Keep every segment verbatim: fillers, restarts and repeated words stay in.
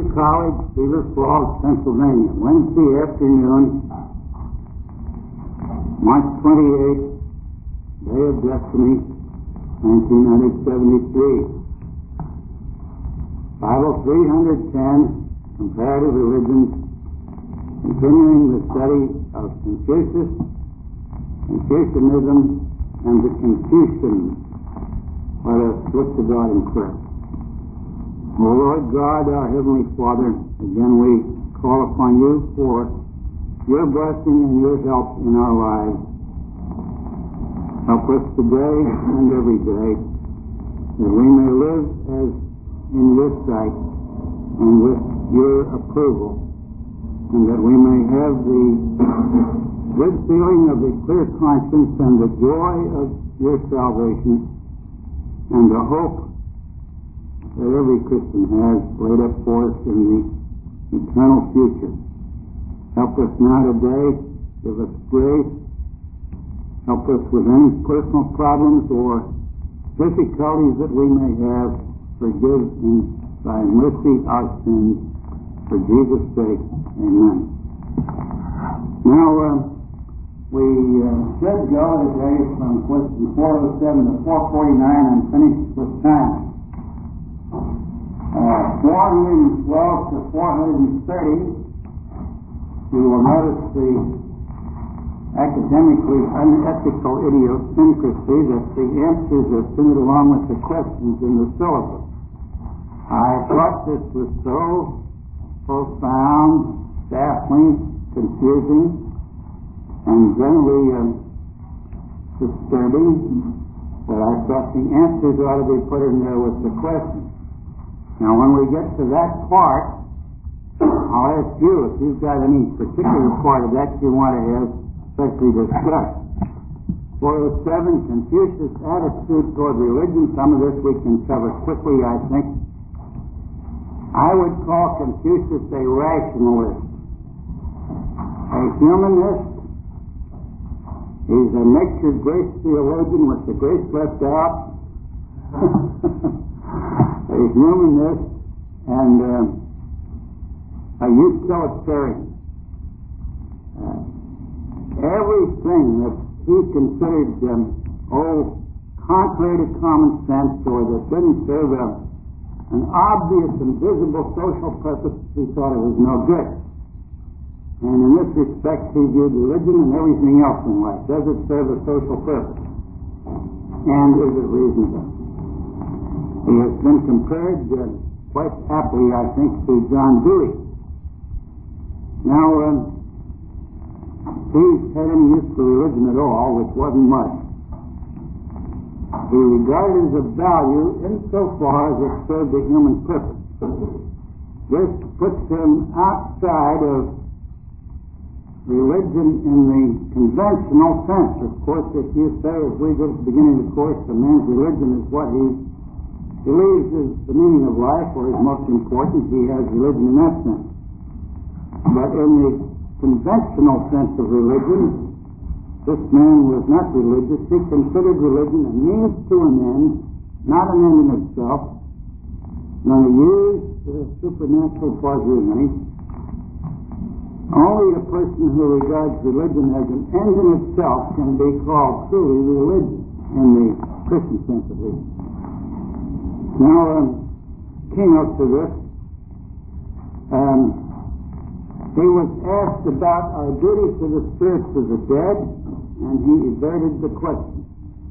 College, Cedar Falls, Pennsylvania. Wednesday afternoon, March twenty-eighth, Day of Destiny, nineteen seventy-three. Bible three ten, Comparative Religions, continuing the study of Confucius, Confucianism, and the Confucians. Let us look to God in prayer. O Lord God, our Heavenly Father, again we call upon you for your blessing and your help in our lives. Help us today and every day that we may live as in your sight and with your approval, and that we may have the good feeling of a clear conscience and the joy of your salvation and the hope that every Christian has laid up for us in the eternal future. Help us now today. Give us grace. Help us with any personal problems or difficulties that we may have. Forgive in thy mercy our sins. For Jesus' sake, amen. Now, uh, we uh, should go today from question four oh seven to four forty-nine and finish with time. Uh, four twelve to four thirty, you will notice the academically unethical idiosyncrasy that the answers are printed along with the questions in the syllabus. I thought this was so profound, baffling, confusing, and generally uh, disturbing that I thought the answers ought to be put in there with the questions. Now, when we get to that part, I'll ask you if you've got any particular part of that you want to have especially discussed. four oh seven, Confucius' attitude toward religion. Some of this we can cover quickly, I think. I would call Confucius a rationalist, a humanist. He's a natured grace theologian with the grace left out. A humanist and uh, a utilitarian. Uh, everything that he considered um, oh, contrary to common sense or that didn't serve a, an obvious and visible social purpose, he thought it was no good. And in this respect, he viewed religion and everything else in life. Does it serve a social purpose? And is it reasonable? He has been compared uh, quite aptly, I think, to John Dewey. Now, um, he's had any use for religion at all, which wasn't much. He regarded it as a value insofar as it served a human purpose. This puts him outside of religion in the conventional sense. Of course, if you say, as we did at the beginning of the course, a man's religion is what he believes is the meaning of life, or is most important, he has religion in that sense. But in the conventional sense of religion, this man was not religious. He considered religion a means to an end, not an end in itself, nor a use for supernatural pleasure in any. Only a person who regards religion as an end in itself can be called truly religious, in the Christian sense at least. Now, um, keynote to this, um, he was asked about our duty to the spirits of the dead, and he evaded the question.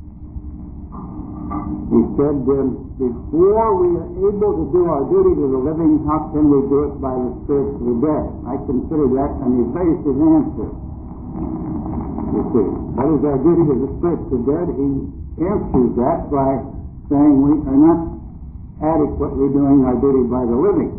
He said, um, before we are able to do our duty to the living, how can we do it by the spirits of the dead? I consider that an evasive answer. You see, what is our duty to the spirits of the dead? He answers that by saying we are not adequately doing our duty by the living.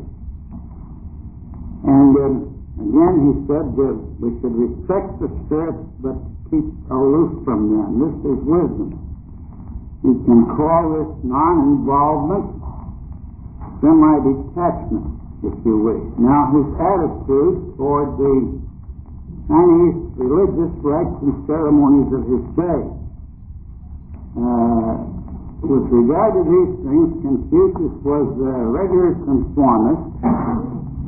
And um, again, he said that we should respect the spirits, but keep aloof from them. This is wisdom. You can call this non-involvement, semi-detachment, if you wish. Now, his attitude toward the Chinese religious rites and ceremonies of his day. Uh, with regard to these things, Confucius was a regular conformist,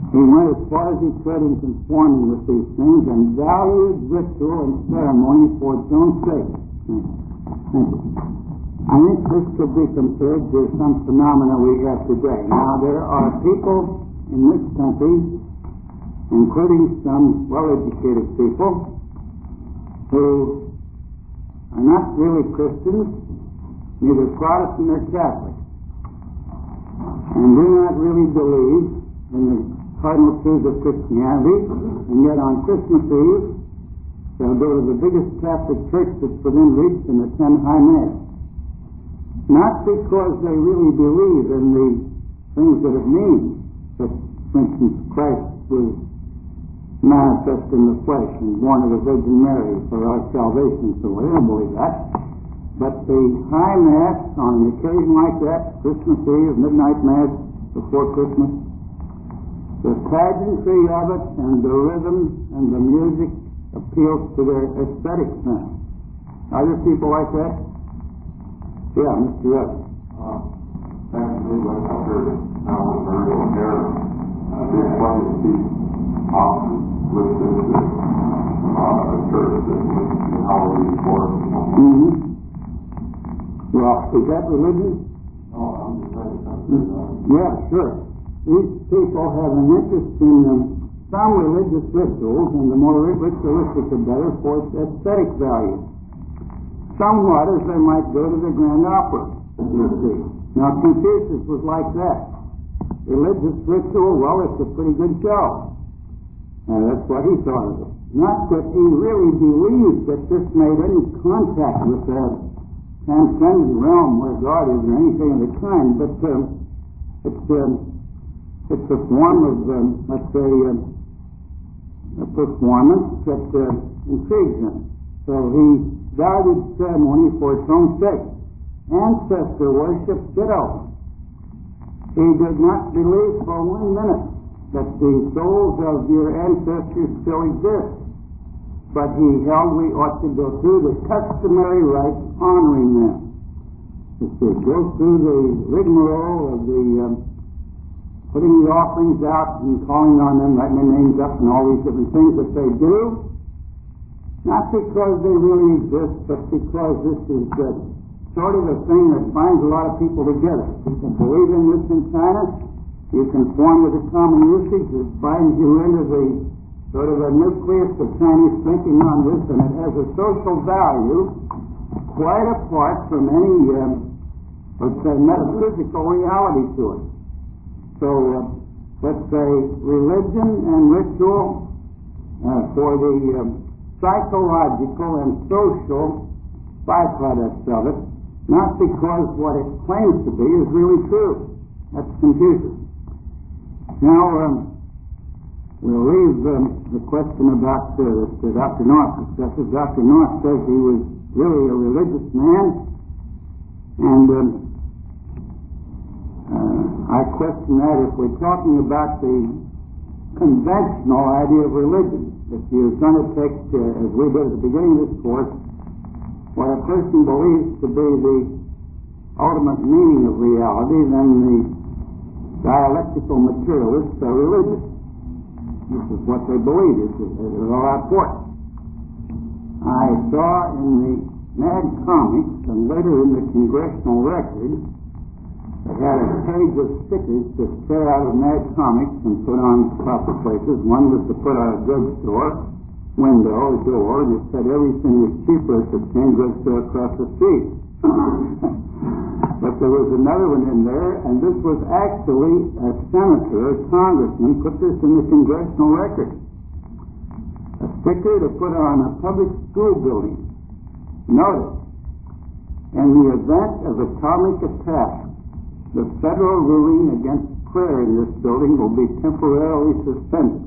He went as far as he could in conforming with these things and valued ritual and ceremony for its own sake. I think this could be compared to some phenomena we have today. Now, there are people in this country, including some well-educated people, who are not really Christians, neither Protestant nor Catholic, and do not really believe in the cardinal truths of Christianity, and yet on Christmas Eve they'll go to the biggest Catholic church that's within reach and attend High Mass. Not because they really believe in the things that it means, that, for instance, Christ was manifest in the flesh and born of the Virgin Mary for our salvation, so they don't believe that. But the High Mass, on an occasion like that, Christmas Eve, Midnight Mass before Christmas, the pageantry of it and the rhythm and the music appeals to their aesthetic sense. Are there people like that? Yeah, Mister Evans. Uh, actually, like after now we're very aware, uh, there's plenty of people often listen to uh, a church that listens to Halloween for Mm-hmm. Well, is that religion? No, I'm just saying something. Yeah, sure. These people have an interest in um, some religious rituals, and the more ritualistic the better for its aesthetic value. Somewhat as they might go to the Grand Opera, you see. Now, Confucius was like that. Religious ritual, well, it's a pretty good show. And that's what he thought of it. Not that he really believed that this made any contact with that transcendent realm where God is or anything of the kind, but um, it's, um, it's a form of, um, let's say, um, a performance that uh, intrigues him. So he valued ceremony for its own sake. Ancestor worship, ditto. He did not believe for one minute that the souls of your ancestors still exist, but he held we ought to go through the customary rites honoring them. You see, go through the rigmarole of the um, putting the offerings out and calling on them, writing their names up, and all these different things that they do. Not because they really exist, but because this is uh, sort of a thing that binds a lot of people together. People believe in this in China. You conform with the common usage. It binds you into the sort of a nucleus of Chinese thinking on this, and it has a social value quite apart from any, um, let's say, metaphysical reality to it. So, uh, let's say religion and ritual uh, for the um, psychological and social byproducts of it, not because what it claims to be is really true. That's Confucius. Now, um, we'll leave um, the question about uh, that Doctor North discusses. Doctor North says he was really a religious man, and um, uh, I question that if we're talking about the conventional idea of religion. If you're going to take, uh, as we did at the beginning of this course, what a person believes to be the ultimate meaning of reality, then the dialectical materialists are religious. This is what they believe. This is all out for it. I saw in the Mad Comics and later in the Congressional Record, they had a page of stickers to tear out of Mad Comics and put on proper places. One was to put on a drugstore window or door, and it said everything was cheaper at the chain drugstore across the street. But there was another one in there, and this was actually a senator, a congressman, put this in the Congressional Record. A sticker to put on a public school building. Notice, in the event of atomic attack, the federal ruling against prayer in this building will be temporarily suspended.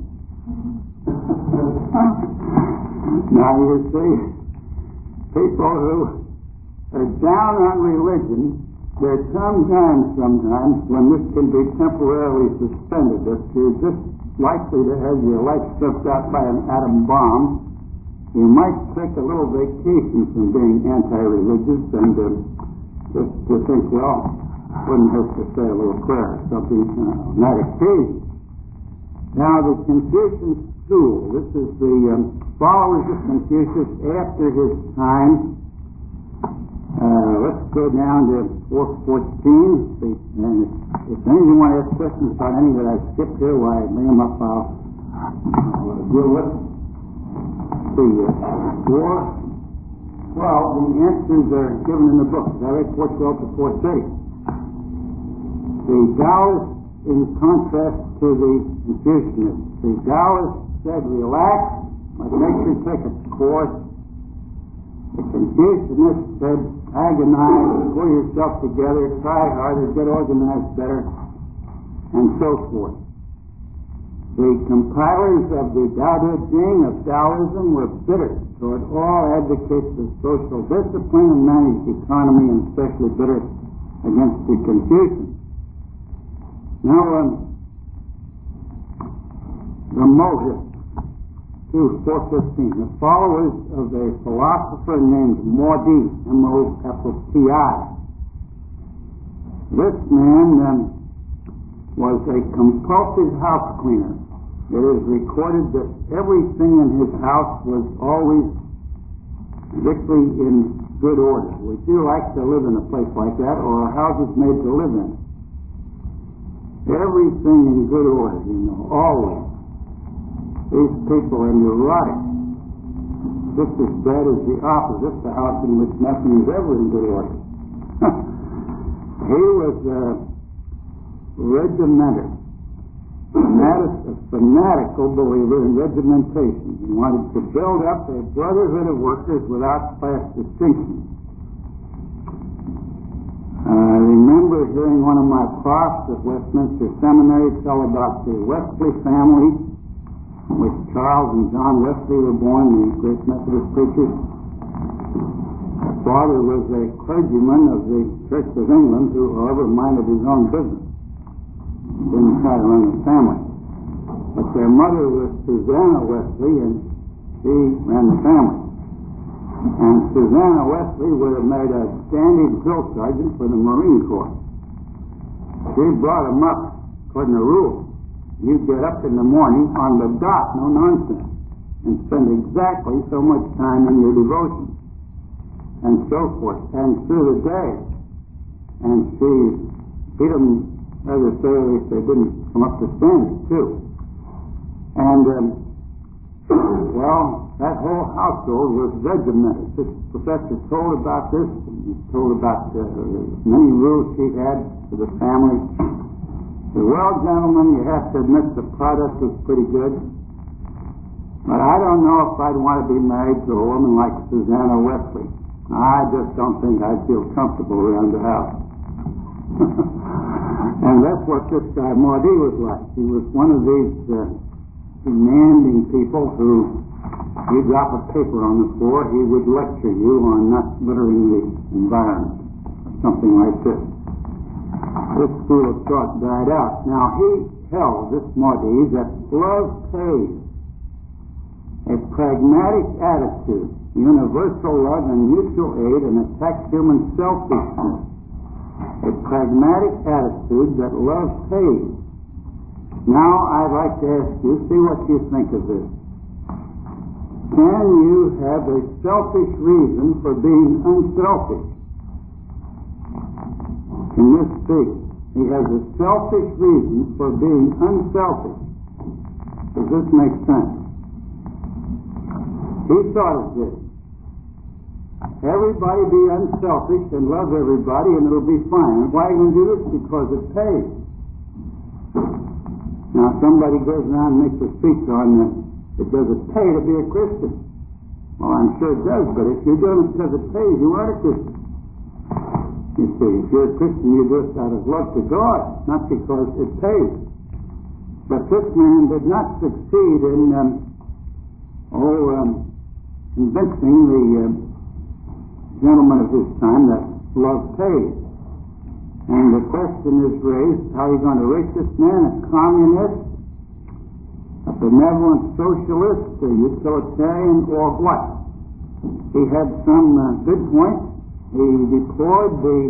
Now you see, people who are down on religion, there come times sometimes when this can be temporarily suspended. If you're just likely to have your life stripped out by an atom bomb, you might take a little vacation from being anti-religious and uh, just to think, well, wouldn't hurt to say a little prayer, something uh, on that occasion. Now, the Confucian school, this is the um, followers of Confucius after his time. Uh, let's go down to four fourteen. And if, if anyone wants to ask questions about any that I skipped here, why, bring them up, I'll, I'll deal with it. See, uh, four twelve, the answers are given in the book. I read four twelve to four thirty. The Taoists, in contrast to the Confucianists, the Taoists said, relax, let nature take its course. The Confucianists said, agonize, pull yourself together, try harder, get organized better, and so forth. The compilers of the Tao Te Ching of Taoism were bitter toward all advocates of social discipline and managed economy, and especially bitter against the Confucians. Now, um, the motive to four fifteen. The followers of a philosopher named Modi, M O F T I. This man um, was a compulsive house cleaner. It is recorded that everything in his house was always strictly in good order. Would you like to live in a place like that, or are houses made to live in? Everything in good order, you know, always. These people are neurotic. Just as bad as the opposite, the house in which nothing is ever in good order. He was a regimented, a fanatical believer in regimentation. He wanted to build up a brotherhood of workers without class distinction. I remember hearing one of my profs at Westminster Seminary tell about the Wesley family, in which Charles and John Wesley were born, the great Methodist preachers. My father was a clergyman of the Church of England who, however, minded his own business. He didn't try to run the family. But their mother was Susanna Wesley, and she ran the family. And Susanna Wesley would have made a standing drill sergeant for the Marine Corps. She brought him up according to rules. You get up in the morning on the dot, no nonsense, and spend exactly so much time in your devotion, and so forth, and through the day. And she beat them rather thoroughly if they didn't come up to standards, too. And, um, well, that whole household was regimented. This professor told about this, and he told about uh, many rules she had for the family. Said, well, gentlemen, you have to admit the product was pretty good. But I don't know if I'd want to be married to a woman like Susanna Wesley. I just don't think I'd feel comfortable around the house. And that's what this guy Modi was like. He was one of these uh, demanding people who, you drop a paper on the floor, he would lecture you on not littering the environment, or something like this. This school of thought died out. Now, he held, this Modi, that love pays. A pragmatic attitude, universal love and mutual aid, and attack human selfishness. A pragmatic attitude that love pays. Now, I'd like to ask you, see what you think of this. Can you have a selfish reason for being unselfish? Can this be? He has a selfish reason for being unselfish. Does this make sense? He thought of this. Everybody be unselfish and love everybody and it'll be fine. And why are you going to do this? Because it pays. Now somebody goes around and makes a speech on uh, it does it pay to be a Christian. Well, I'm sure it does, but if you're doing it because it pays, you aren't a Christian. You see, if you're a Christian, you do it out of love to God, not because it pays. But this man did not succeed in um, oh, um, convincing the uh, gentleman of his time that love pays. And the question is raised, how are you going to rate this man? A communist, a benevolent socialist, a utilitarian, or what? He had some uh, good points. He deplored the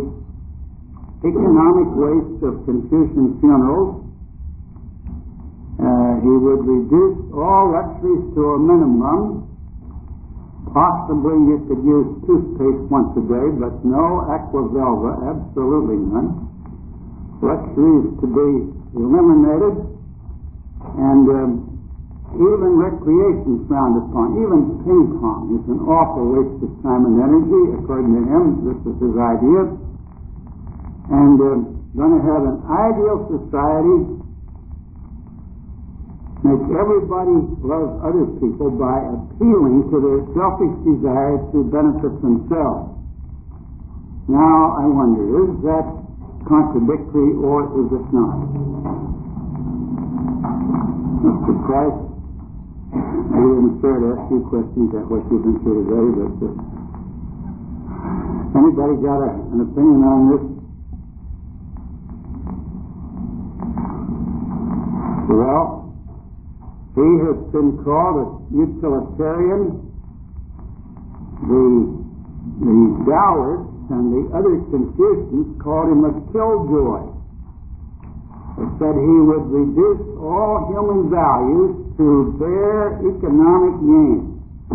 economic waste of Confucian funerals. Uh, he would reduce all luxuries to a minimum. Possibly you could use toothpaste once a day, but no Aquavelva, absolutely none. Luxuries to be eliminated, and um, even recreation frowned upon. Even ping pong is an awful waste of time and energy, according to him. This was his idea. And um, going to have an ideal society, make everybody love other people by appealing to their selfish desire to benefit themselves. Now, I wonder, is that contradictory or is it not? Mister Price, I didn't fair to ask you questions at what you've been through today, but uh, anybody got a, an opinion on this? Well, he has been called a utilitarian. The, the Taoists and the other Confucians called him a killjoy. They said he would reduce all human values to bare economic gain.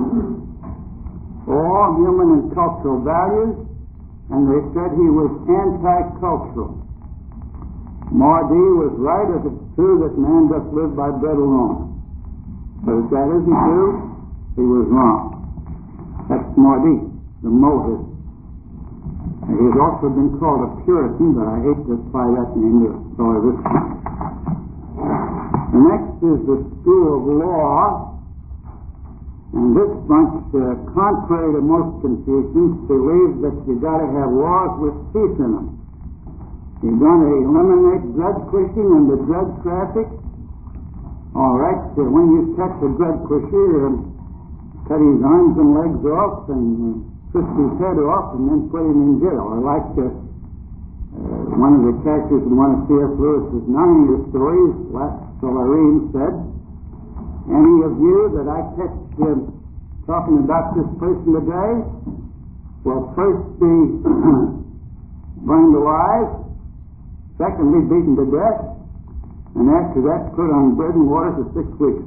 All human and cultural values, and they said he was anti-cultural. Mardi was right if it's true that man doth live by bread alone. But if that isn't true, he was wrong. That's Mardi, the Mohist. And he's also been called a Puritan, but I hate to apply that name to the story this time. The next is the School of Law. And this bunch, uh, contrary to most Confucians, believes that you've got to have laws with teeth in them. You're going to eliminate drug pushing and the drug traffic. All right, so when you catch a drug pusher, um, cut his arms and legs off and uh, twist his head off and then put him in jail. I like uh, uh, one of the characters in one of C F Lewis's Narnia stories, Solarine said, any of you that I catch uh, talking about this person today will first be burned alive, secondly beaten to death, and after that put on bread and water for six weeks.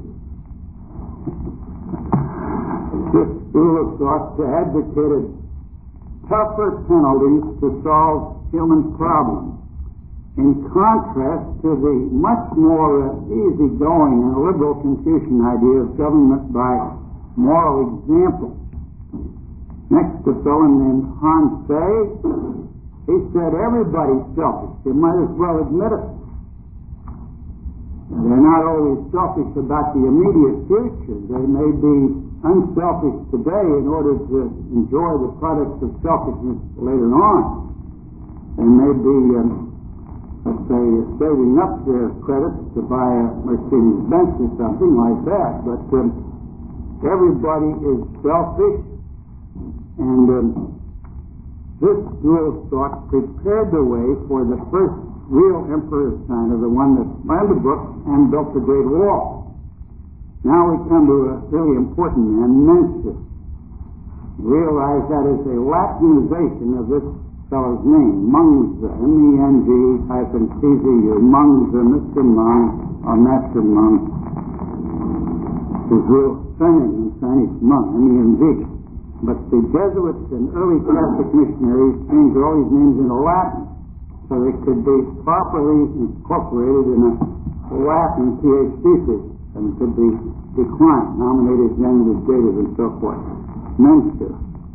This school of thought advocated tougher penalties to solve human problems, in contrast to the much more uh, easygoing and liberal Confucian idea of government by moral example. Next, a fellow named Han Sei, he said everybody's selfish. You might as well admit it. They're not always selfish about the immediate future. They may be unselfish today in order to enjoy the products of selfishness later on. They may be, um, let's say, saving up their credits to buy a Mercedes-Benz or something like that. But um, everybody is selfish, and um, this school of thought prepared the way for the first real Emperor of China, the one that learned the book and built the Great Wall. Now we come to a really important man, Mencius. Realize that is a Latinization of this fellow's name, Mengzi, M E N G hyphen T Z U, Mengzi, Mister Meng, or Master Meng. His real surname in Chinese, Meng, M E N G. But the Jesuits and early Catholic missionaries changed all these names into Latin, so they could be properly incorporated in a Latin P H D thesis, and could be declined, nominated, genitive, dative, and so forth. Mencius.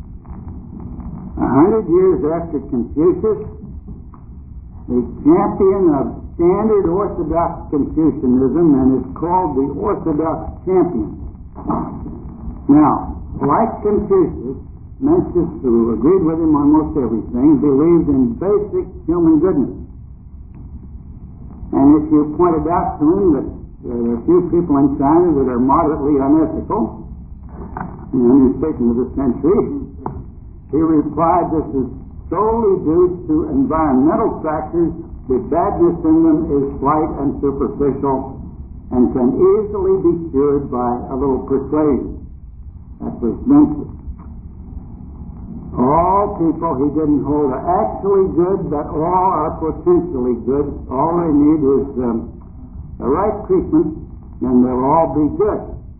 A hundred years after Confucius, the champion of standard Orthodox Confucianism, and is called the Orthodox champion. Now, like Confucius, Mencius, who agreed with him on most everything, believed in basic human goodness. And if you pointed out to him that there are a few people in China that are moderately unethical, in the understatement of the century, he replied this is solely due to environmental factors. The badness in them is slight and superficial and can easily be cured by a little persuasion. That was Mencius. All people he didn't hold are actually good, but all are potentially good. All they need is um, the right treatment and they'll all be good.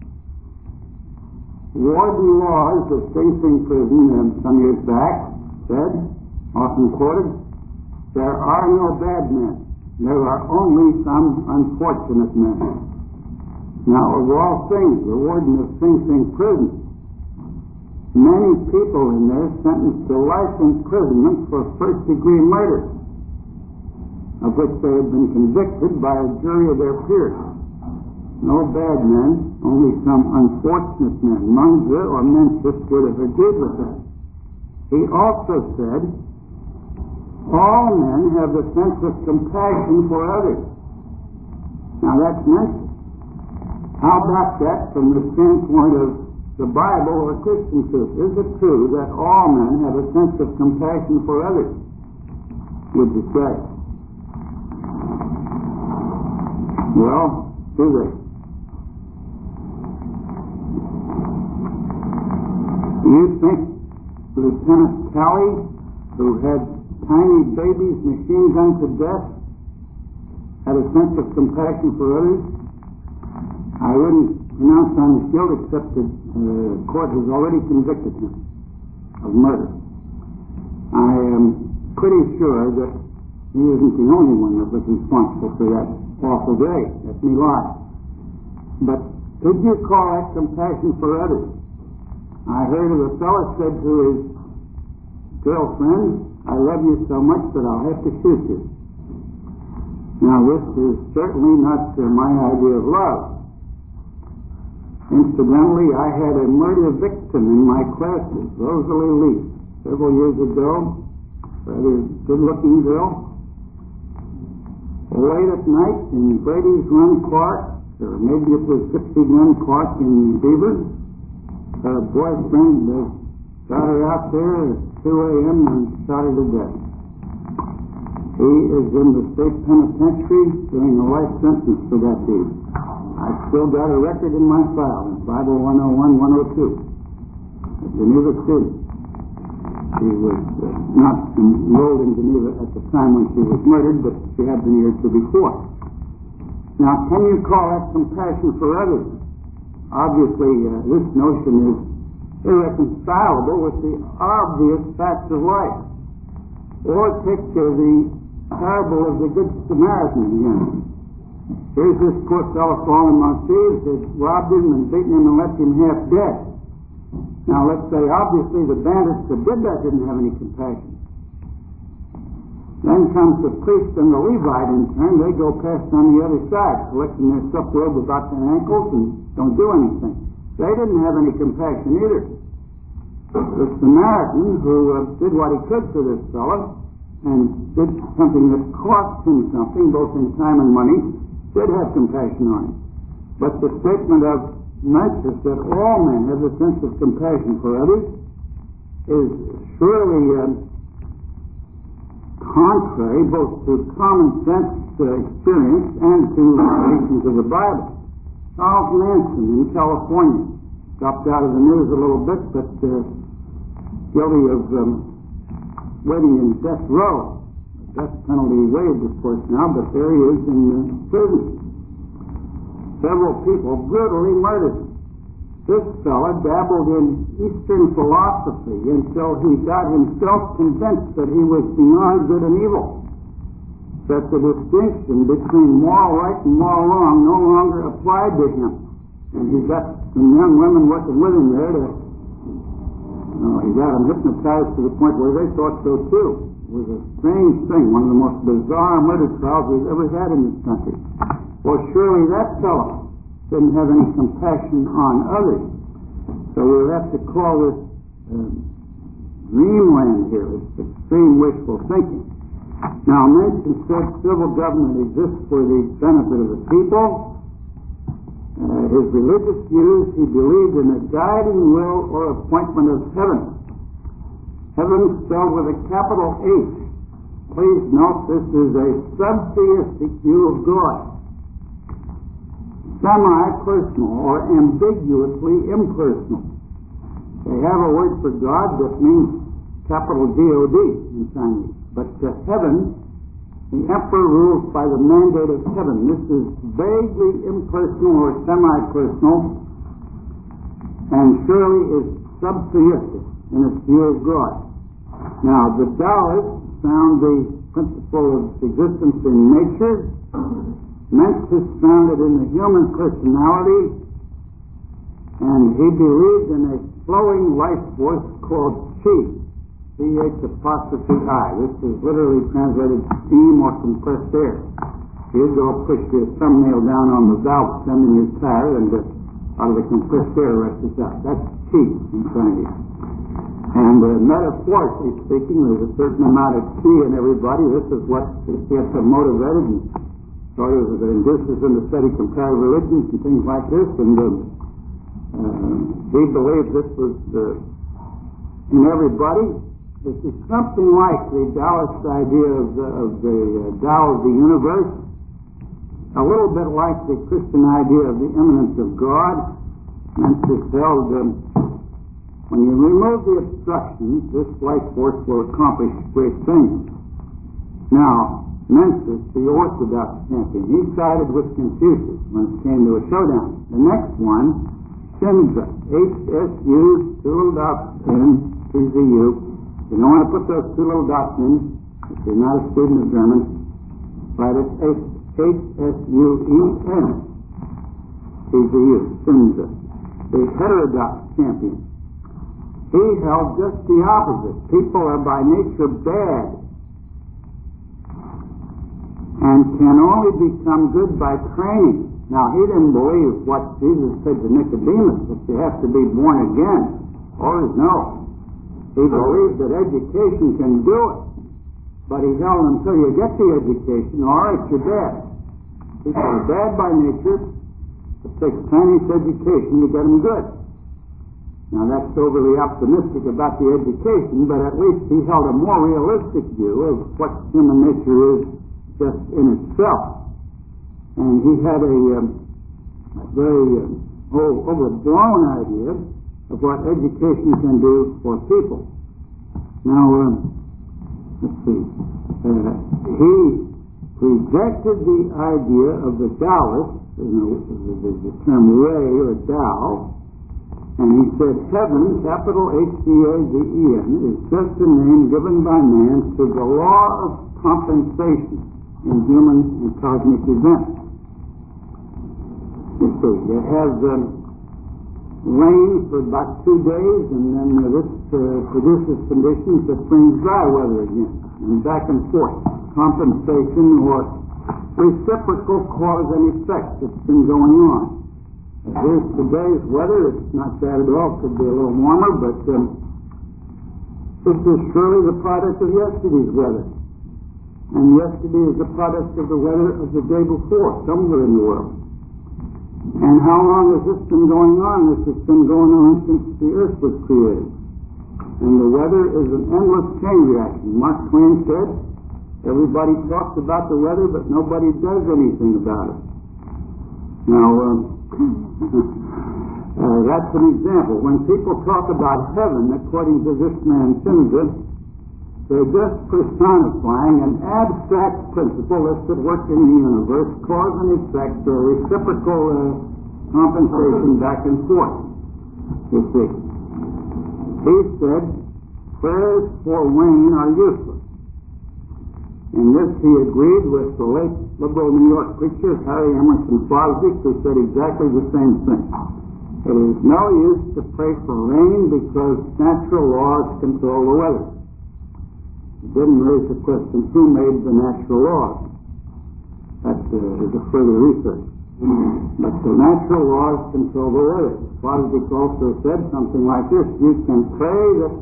Warden Laws of Sing Sing Prison um, some years back said, often quoted, there are no bad men. There are only some unfortunate men. Now, of all things, the warden of Sing Sing Prison, many people in there sentenced to life imprisonment for first-degree murder, of which they had been convicted by a jury of their peers. No bad men, only some unfortunate men. Munzer or Mencius would have agreed with that. He also said, all men have the sense of compassion for others. Now that's Mencius. How about that from the standpoint of the Bible or Christian truth? Is it true that all men have a sense of compassion for others? Would you say? Well, do they? Do you think Lieutenant Kelly, who had tiny babies machine gunned to death, had a sense of compassion for others? I wouldn't pronounce on his guilt except that the uh, court has already convicted him of murder. I am pretty sure that he isn't the only one that was responsible for that awful day at My Lai. But could you call that compassion for others? I heard of a fellow said to his girlfriend, I love you so much that I'll have to shoot you. Now this is certainly not uh, my idea of love. Incidentally, I had a murder victim in my classes, Rosalie Leaf, several years ago, rather good-looking girl. Late at night in Brady's Run Park, or maybe it was Gypsy Run Park in Beaver, her boyfriend uh, got her out there at two a.m. and shot her to death. He is in the state penitentiary doing a life sentence for that deed. I've still got a record in my file in Bible one oh one, one oh two. A Geneva student. She was uh, not enrolled in Geneva at the time when she was murdered, but she had been here to before. Now, can you call that compassion for others? Obviously, uh, this notion is irreconcilable with the obvious facts of life. Or take uh, the parable of the Good Samaritan again. Here's this poor fellow fallen among thieves. They robbed him and beaten him and left him half dead. Now let's say obviously the bandits that did that didn't have any compassion. Then comes the priest and the Levite in turn. They go past on the other side, collecting their stuff robe about their ankles and don't do anything. They didn't have any compassion either. The Samaritan, who uh, did what he could for this fellow and did something that cost him something, both in time and money, did have compassion on him. But the statement of Mencius that all men have a sense of compassion for others is surely uh, contrary both to common sense uh, experience and to the teachings of the Bible. Charles Manson in California dropped out of the news a little bit, but uh, guilty of um, waiting in death row. The death penalty waived, of course, now, but there he is in uh, prison. Several people brutally murdered. This fellow dabbled in Eastern philosophy until he got himself convinced that he was beyond good and evil, that the distinction between moral right and moral wrong no longer applied to him. And he got some young women working with him there to, you know, he got them hypnotized to the point where they thought so too. It was a strange thing, one of the most bizarre murder trials we've ever had in this country. Well, surely that fellow didn't have any compassion on others. So we'll have to call this uh, dreamland here. It's extreme wishful thinking. Now, Mencius said civil government exists for the benefit of the people. Uh, his religious views, he believed in a guiding will or appointment of heaven. Heaven spelled with a capital H. Please note this is a sub-theistic view of God. Semi-personal or ambiguously impersonal. They have a word for God that means capital G O D in Chinese. But uh, heaven the emperor rules by the mandate of heaven. This is vaguely impersonal or semi-personal, and surely is subtheistic in its view of God. Now, the Taoists found the principle of existence in nature. Mencius found it in the human personality, and he believed in a flowing life force called Chi, C H apostrophe I. This is literally translated steam or compressed air. You go push your thumbnail down on the valve stem in your tire, and uh, out of the compressed air rushes out. That's Chi in front of you. And uh, metaphorically speaking, there's a certain amount of Chi in everybody. This is what gets them motivated and sort of induces them to study comparative religions and things like this. And uh, uh, he believed this was uh, in everybody. This is something like the Taoist idea of the, of the uh, Tao of the universe, a little bit like the Christian idea of the immanence of God. Mencius held, um, when you remove the obstructions, this life force will accomplish great things. Now, Mencius, the Orthodox champion, he sided with Confucius when it came to a showdown. The next one, Xunzi, H S U, two little dots in, C Z U. You don't want to put those two little dots in if you're not a student of German. Write it H S U E N, C Z U, Xunzi, the heterodox champion. He held just the opposite. People are by nature bad and can only become good by training. Now, he didn't believe what Jesus said to Nicodemus, that you have to be born again. Or no. He believed that education can do it. But he held until you get the education, all right, you're bad. People are bad by nature. It takes Chinese education to get them good. Now, that's overly optimistic about the education, but at least he held a more realistic view of what human nature is just in itself. And he had a, um, a very uh, oh, overblown idea of what education can do for people. Now, um, let's see. Uh, he rejected the idea of the Taoists, you know, the, the term Ray or Tao, and he said, heaven, capital H C A V E N, is just a name given by man to the law of compensation in human and cosmic events. You see, you have um, rain for about two days, and then uh, this uh, produces conditions that brings dry weather again, and back and forth. Compensation or reciprocal cause and effect that's been going on. Here's today's weather. It's not bad at all. It could be a little warmer, but um, this is surely the product of yesterday's weather. And yesterday is the product of the weather of the day before, somewhere in the world. And how long has this been going on? This has been going on since the earth was created. And the weather is an endless chain reaction. Mark Twain said, everybody talks about the weather, but nobody does anything about it. Now, um, uh, that's an example. When people talk about heaven, according to this man Xunzi, they're just personifying an abstract principle that's at work in the universe, cause and effect, or reciprocal uh, compensation back and forth. You see. He said, prayers for rain are useless. In this he agreed with the late liberal New York preacher, Harry Emerson Fosdick, who said exactly the same thing. It is no use to pray for rain because natural laws control the weather. He didn't raise the question, who made the natural laws? That uh, is a further research. But the natural laws control the weather. Fosdick also said something like this, you can pray that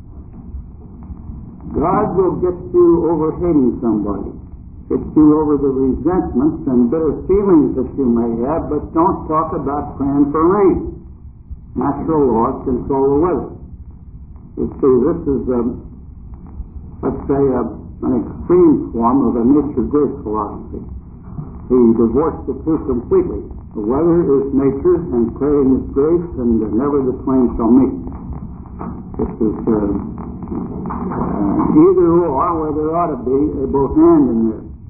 God will get you over hating somebody, get you over the resentments and bitter feelings that you may have, but don't talk about praying for rain. Natural laws control the weather. You see, this is, um, let's say, a, an extreme form of a nature-grace philosophy. He divorced the two completely. The weather is nature, and praying is grace, and never the twain shall meet. This is uh, uh, either or, where there ought to be a both and in there.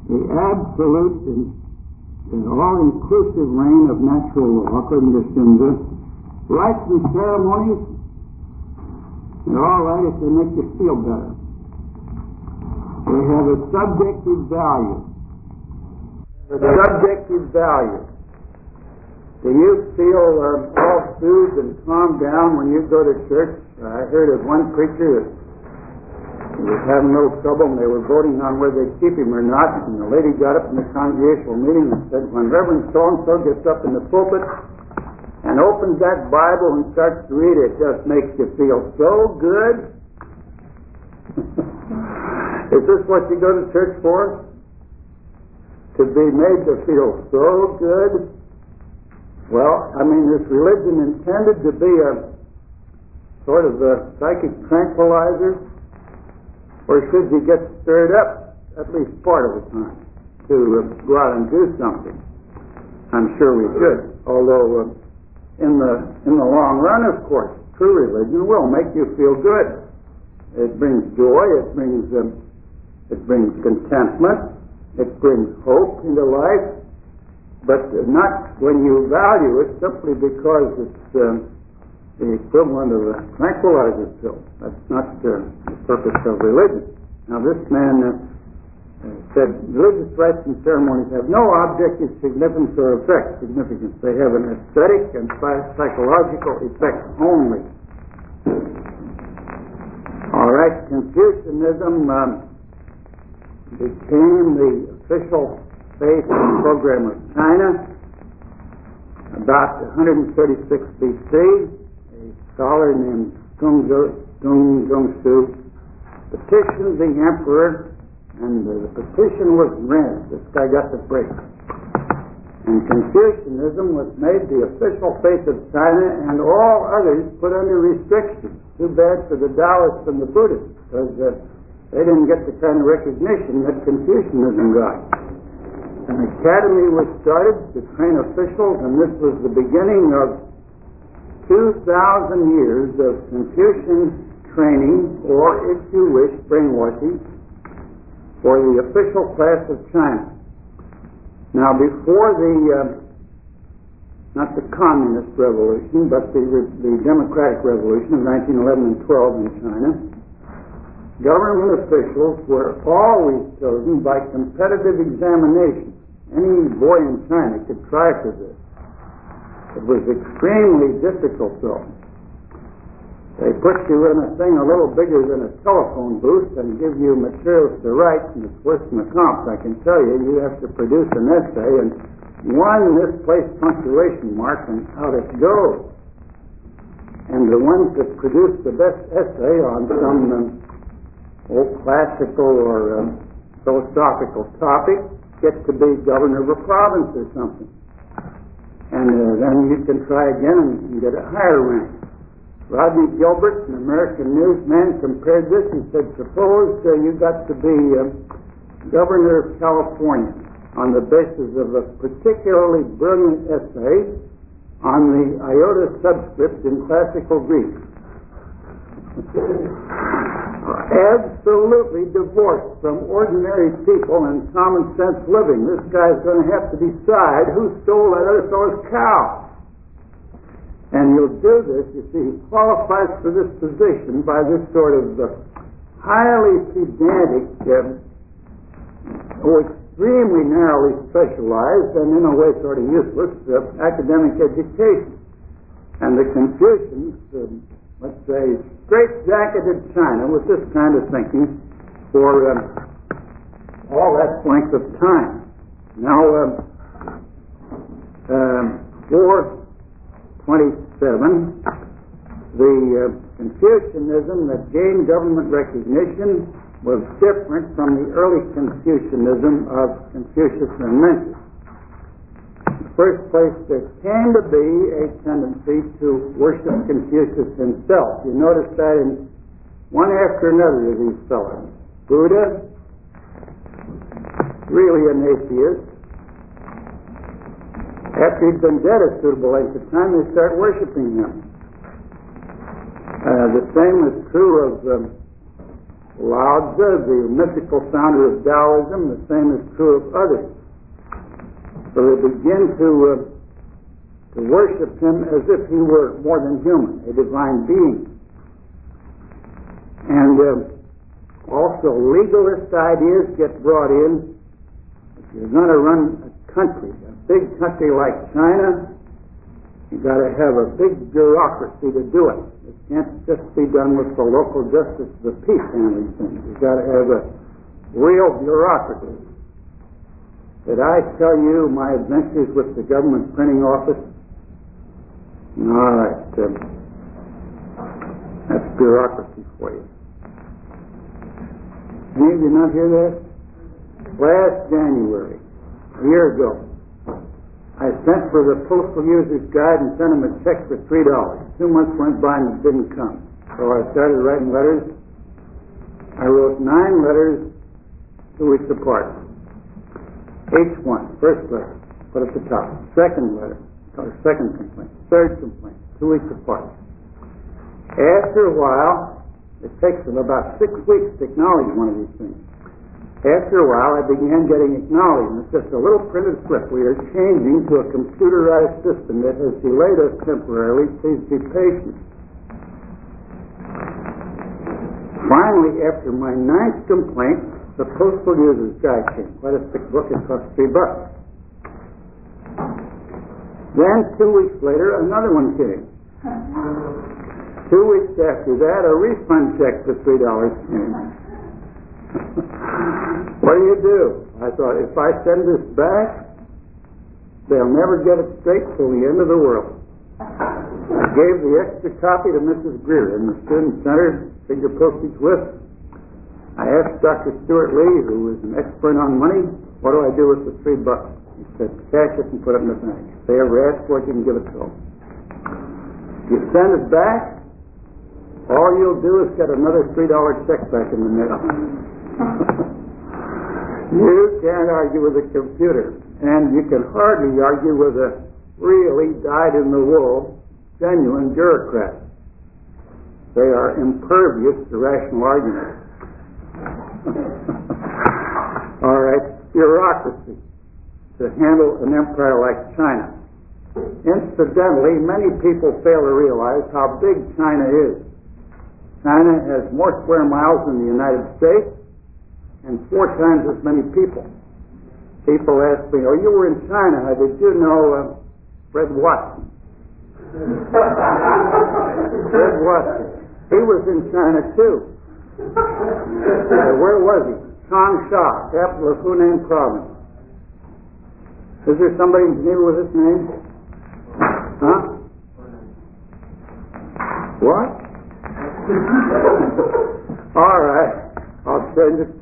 the absolute and, and all-inclusive reign of natural law, according to Sunza. Rites and ceremonies, they're all right if they make you feel better. They have a subjective value. A subjective value. Do you feel uh, all soothed and calmed down when you go to church? Uh, I heard of one preacher that was having a little trouble, and they were voting on whether they'd keep him or not. And the lady got up in the congregational meeting and said, when Reverend so-and-so gets up in the pulpit and opens that Bible and starts to read it, it just makes you feel so good. Is this what you go to church for? To be made to feel so good? Well, I mean, is religion intended to be a sort of a psychic tranquilizer? Or should you get stirred up at least part of the time to uh, go out and do something? I'm sure we should. Although, uh, in the in the long run, of course, true religion will make you feel good. It brings joy. It brings um, it brings contentment. It brings hope into life. But uh, not when you value it simply because it's um, the equivalent of a tranquilizer pill. That's not uh, the purpose of religion. Now, this man uh, uh, said religious rites and ceremonies have no objective significance or effect significance. They have an aesthetic and psychological effect only. All right, Confucianism um, became the official faith and program of China about one thirty-six B C. A scholar named Tung Jung-Su petitioned the emperor, and uh, the petition was granted. This guy got the break. And Confucianism was made the official faith of China, and all others put under restrictions. Too bad for the Taoists and the Buddhists, because uh, they didn't get the kind of recognition that Confucianism got. An academy was started to train officials, and this was the beginning of two thousand years of Confucian training, or, if you wish, brainwashing, for the official class of China. Now, before the, uh, not the communist revolution, but the, the democratic revolution of nineteen eleven and twelve in China, government officials were always chosen by competitive examination. Any boy in China could try for this. It was extremely difficult, though. They put you in a thing a little bigger than a telephone booth and give you materials to write, and it's worse than a comp. I can tell you, you have to produce an essay, and one misplaced punctuation mark, and out it goes. And the ones that produce the best essay on some um, old classical or um, philosophical topic get to be governor of a province or something. And uh, then you can try again and get a higher rank. Rodney Gilbert, an American newsman, compared this. He said, suppose uh, you got to be uh, governor of California on the basis of a particularly brilliant essay on the iota subscript in classical Greek. Absolutely divorced from ordinary people and common sense living. This guy's going to have to decide who stole that other fellow's cow. And you'll do this, you see, he qualifies for this position by this sort of uh, highly pedantic, uh, or extremely narrowly specialized, and in a way sort of useless, uh, academic education. And the Confucians, uh, let's say, straight-jacketed China with this kind of thinking for um, all that length of time. Now, um, um, for twenty-seven, the uh, Confucianism that gained government recognition was different from the early Confucianism of Confucius and Mencius. In the first place, there came to be a tendency to worship Confucius himself. You notice that in one after another of these fellows. Buddha, really an atheist. After he'd been dead a suitable length of time, they start worshiping him. Uh, the same is true of um, Lao Tzu, the mythical founder of Taoism. The same is true of others. So they begin to uh, to worship him as if he were more than human, a divine being. And uh, also legalist ideas get brought in. If you're going to run a country, a big country like China, you've got to have a big bureaucracy to do it. It can't just be done with the local justice of the peace handling things. You've got to have a real bureaucracy. Did I tell you my adventures with the government printing office? All right. Uh, that's bureaucracy for you. Any of you not hear that? Last January, a year ago, I sent for the Postal User's Guide and sent him a check for three dollars. Two months went by and it didn't come. So I started writing letters. I wrote nine letters two weeks apart. Each one, first letter, put at the top. Second letter, or second complaint. Third complaint, two weeks apart. After a while, it takes them about six weeks to acknowledge one of these things. After a while, I began getting acknowledged. It's just a little printed slip. We are changing to a computerized system that has delayed us temporarily. Please be patient. Finally, after my ninth complaint, the Postal User's Guide came. Quite a thick book. It cost three bucks. Then, two weeks later, another one came. Two weeks after that, a refund check for three dollars came. What do you do? I thought, if I send this back, they'll never get it straight till the end of the world. I gave the extra copy to Missus Greer in the Student Center, figure postage list. I asked Doctor Stuart Lee, who was an expert on money, what do I do with the three bucks? He said, cash it and put it in the bank. If they ever ask for it, you can give it to them. You send it back, all you'll do is get another three dollar check back in the mail. You can't argue with a computer, and you can hardly argue with a really dyed-in-the-wool, genuine bureaucrat. They are impervious to rational argument. All right, bureaucracy to handle an empire like China. Incidentally, many people fail to realize how big China is. China has more square miles than the United States and four times as many people. People ask me, oh, you were in China. Did you know uh, Fred Watson? Fred Watson. He was in China, too. Uh, where was he? Changsha, capital of Hunan province. Is there somebody in Geneva with this name? Huh? What? All right. I'll change it.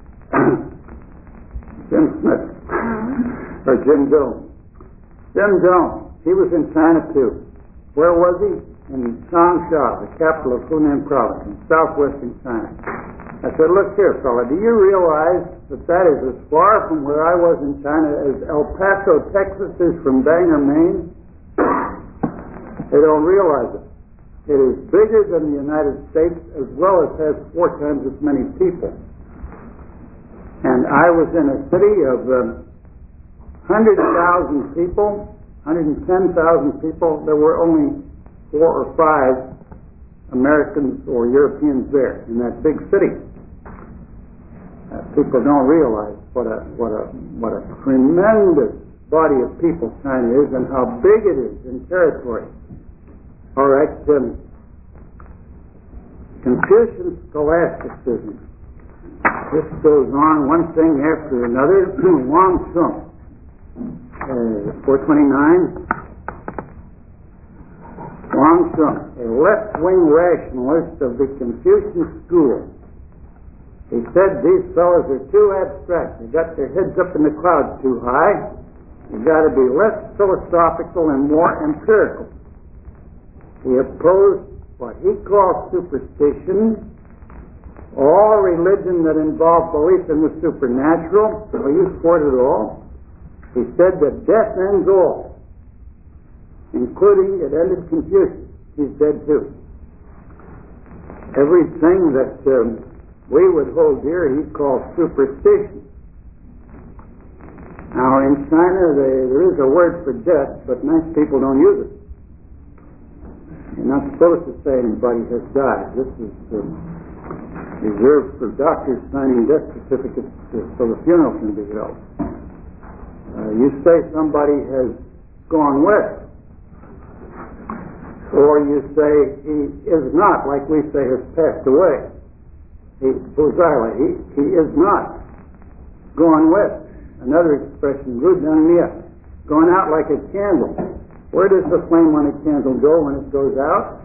Jim Smith. Or Jim Jones. Jim Jones. He was in China, too. Where was he? In Changsha, the capital of Hunan province, in southwestern China. I said, look here, fella, do you realize that that is as far from where I was in China as El Paso, Texas is from Bangor, Maine? They don't realize it. It is bigger than the United States, as well as has four times as many people. And I was in a city of um, one hundred thousand people, one hundred ten thousand people. There were only four or five Americans or Europeans there in that big city. Uh, people don't realize what a what a what a tremendous body of people China is and how big it is in territory. All right, um, Confucian scholasticism. This goes on one thing after another. Wang Tsung, uh, four twenty-nine. Wang Tsung, a left-wing rationalist of the Confucian school. He said these fellows are too abstract. They got their heads up in the clouds too high. You've got to be less philosophical and more empirical. He opposed what he called superstition, all religion that involved belief in the supernatural, no use for it at all. He said that death ends all, including it ended Confucius. He's dead too. Everything that um, we would hold dear, he called superstition. Now, in China, they, there is a word for death, but most people don't use it. You're not supposed to say anybody has died. This is uh, reserved for doctors signing death certificates uh, so the funeral can be held. Uh, you say somebody has gone west, or you say he is not, like we say has passed away. He, he, he is not gone west. Another expression, Rudania, going out like a candle. Where does the flame on a candle go when it goes out?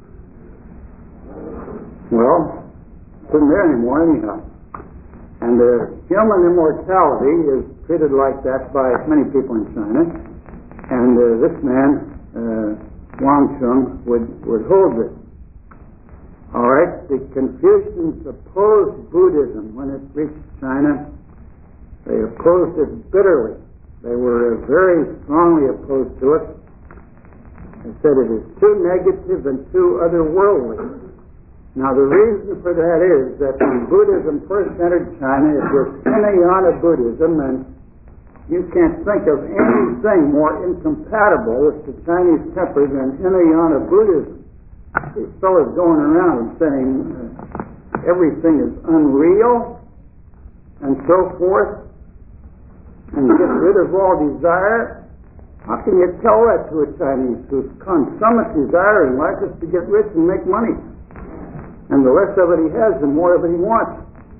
Well, it isn't there anymore anyhow. And uh, human immortality is treated like that by many people in China. And uh, this man, uh, Wang Chung, would, would hold this. All right, the Confucians opposed Buddhism when it reached China. They opposed it bitterly. They were very strongly opposed to it. They said it is too negative and too otherworldly. Now the reason for that is that when Buddhism first entered China, it was Hinayana Buddhism, and you can't think of anything more incompatible with the Chinese temper than Hinayana Buddhism. These fellows going around and saying uh, everything is unreal and so forth, and get rid of all desire. How can you tell that to a Chinese whose consummate desire in life is to get rich and make money? And the less of it he has, the more of it he wants.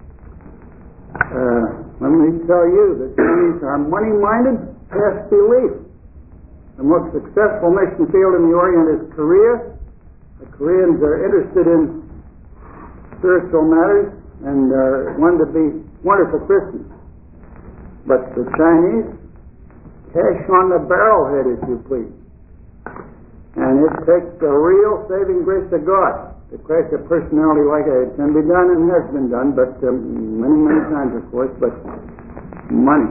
Uh, let me tell you, the Chinese are money-minded past belief. The most successful mission field in the Orient is Korea. The Koreans are interested in spiritual matters and uh, want to be wonderful Christians. But the Chinese, cash on the barrelhead, if you please. And it takes the real saving grace of God to crack a personality like that. It can be done and has been done, but um, many, many times, of course, but money.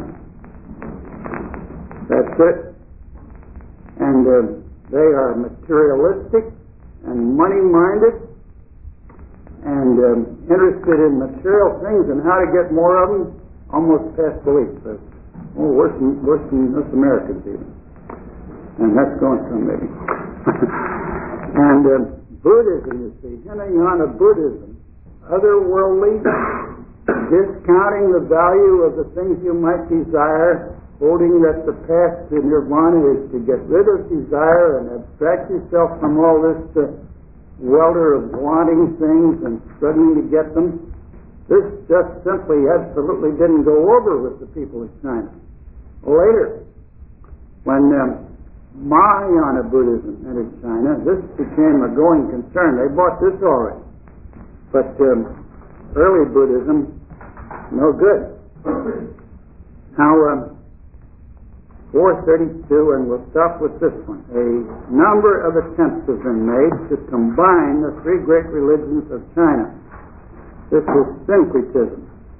That's it. And uh, they are materialistic and money-minded and um, interested in material things and how to get more of them, almost past belief. But, oh, worse than, worse than us Americans even. And that's going some maybe. And uh, Buddhism, you see, Hinayana Buddhism, otherworldly, discounting the value of the things you might desire, holding that the path to nirvana is to get rid of desire and abstract yourself from all this uh, welter of wanting things and struggling to get them. This just simply absolutely didn't go over with the people of China. Later, when um, Mahayana Buddhism entered China, this became a going concern. They bought this already. But um, early Buddhism, no good. Now, um, four thirty-two, and we'll stop with this one. A number of attempts have been made to combine the three great religions of China. This is syncretism.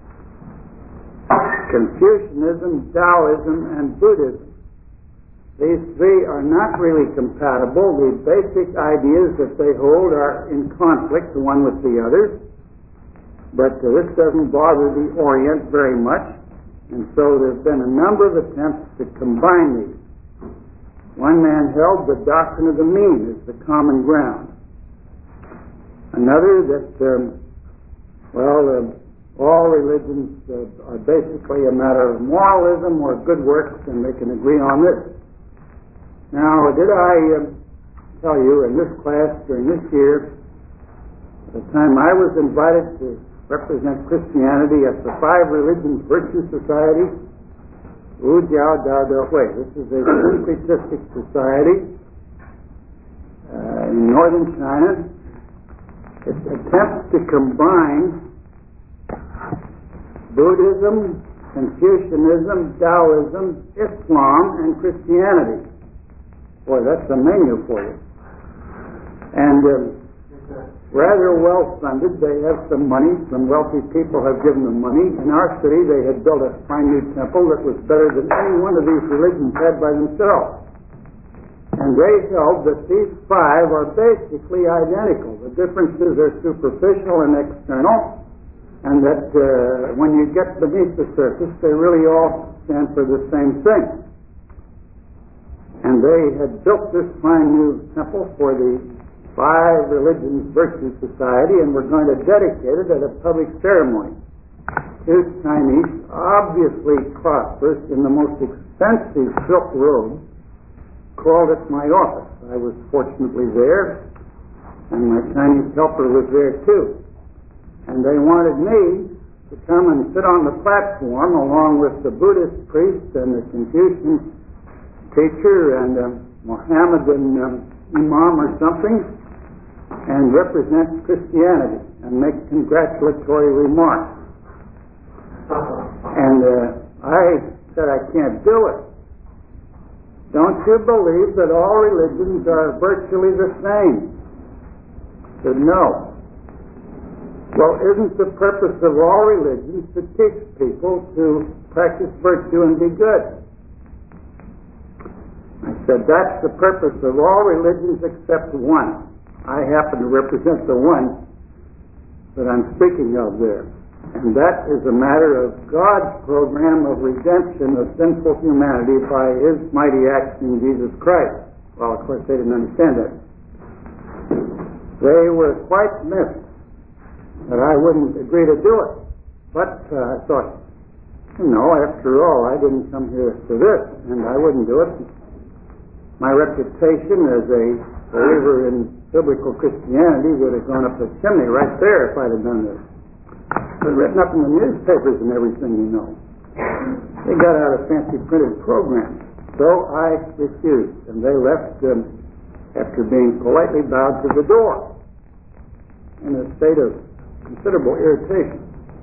Confucianism, Taoism, and Buddhism. These three are not really compatible. The basic ideas that they hold are in conflict, the one with the others. But uh, this doesn't bother the Orient very much. And so there have been a number of attempts to combine these. One man held the doctrine of the mean as the common ground. Another that, um, well, uh, all religions uh, are basically a matter of moralism or good works, and they can agree on this. Now, did I uh, tell you in this class during this year, at the time I was invited to represent Christianity at the Five Religions Virtue Society, Wu Jiao Dao Dao Hui. This is a syncretistic society uh, in northern China. It attempts to combine Buddhism, Confucianism, Taoism, Islam, and Christianity. Boy, that's a menu for you. And uh, rather well funded. They have some money. Some wealthy people have given them money. In our city, they had built a fine new temple that was better than any one of these religions had by themselves. And they held that these five are basically identical. The differences are superficial and external. and that uh, when you get beneath the surface, they really all stand for the same thing. And they had built this fine new temple for the Five Religions Virtue Society, and were going to dedicate it at a public ceremony. His Chinese, obviously prosperous in the most expensive silk robe, called at my office. I was fortunately there, and my Chinese helper was there too. And they wanted me to come and sit on the platform along with the Buddhist priest and the Confucian teacher and a Mohammedan um, imam or something, and represent Christianity and make congratulatory remarks. And uh, I said, I can't do it. Don't you believe that all religions are virtually the same? I said, no. Well, isn't the purpose of all religions to teach people to practice virtue and be good? I said, that's the purpose of all religions except one. I happen to represent the one that I'm speaking of there. And that is a matter of God's program of redemption of sinful humanity by His mighty acts in Jesus Christ. Well, of course, they didn't understand that. They were quite miffed that I wouldn't agree to do it. But uh, I thought, you know, after all, I didn't come here for this, and I wouldn't do it. My reputation as a believer in biblical Christianity would have gone up the chimney right there if I'd have done this. It was written up in the newspapers and everything, you know. They got out a fancy printed program. So I refused, and they left um, after being politely bowed to the door in a state of considerable irritation.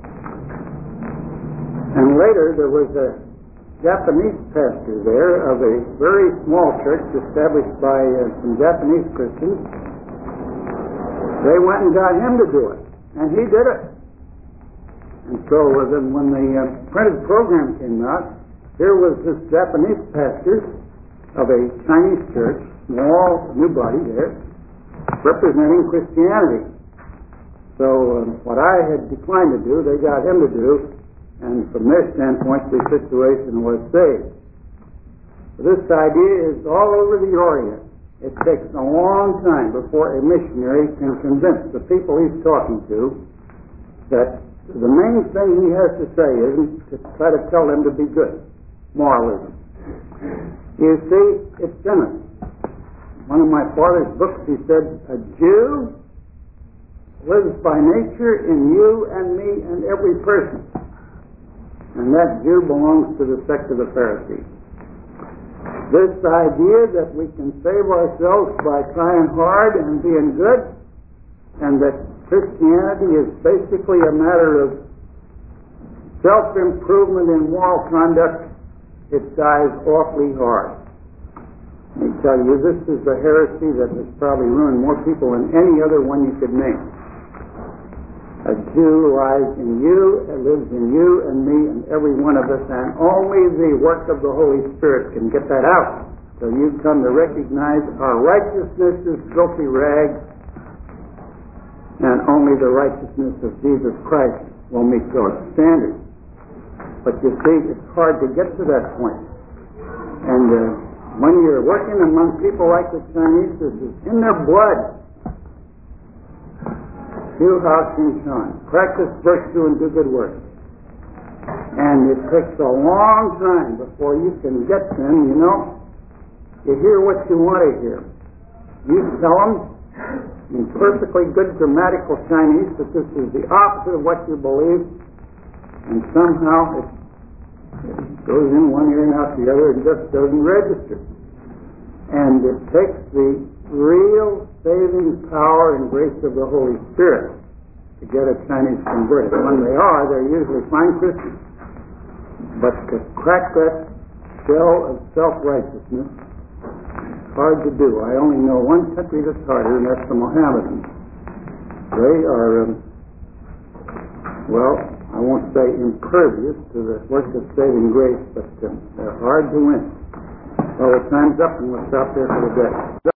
And later there was a Japanese pastor there of a very small church established by uh, some Japanese Christians. They went and got him to do it, and he did it. And so uh, then when the uh, printed program came out, here was this Japanese pastor of a Chinese church, small, new body there, representing Christianity. So uh, what I had declined to do, they got him to do, and from their standpoint, the situation was saved. This idea is all over the Orient. It takes a long time before a missionary can convince the people he's talking to that the main thing he has to say isn't to try to tell them to be good. Moralism. You see, it's in us. One of my father's books, he said, a Jew lives by nature in you and me and every person. And that Jew belongs to the sect of the Pharisees. This idea that we can save ourselves by trying hard and being good, and that Christianity is basically a matter of self-improvement in moral conduct, it dies awfully hard. Let me tell you, this is a heresy that has probably ruined more people than any other one you could name. A Jew lies in you, and lives in you and me and every one of us, and only the work of the Holy Spirit can get that out. So you come to recognize our righteousness is filthy rags, and only the righteousness of Jesus Christ will meet God's standards. But you see, it's hard to get to that point. And uh, when you're working among people like the Chinese, this is in their blood. Do how Shin Shan. Practice virtue and do good work. And it takes a long time before you can get them, you know. You hear what you want to hear. You tell them in perfectly good grammatical Chinese that this is the opposite of what you believe, and somehow it, it goes in one ear and out the other and just doesn't register. And it takes the real saving power and grace of the Holy Spirit to get a Chinese converted. When they are, they're usually fine Christians. But to crack that shell of self-righteousness, it's hard to do. I only know one country that's harder, and that's the Mohammedans. They are, um, well, I won't say impervious to the work of saving grace, but um, they're hard to win. Well, the time's up, and we'll stop there for the day.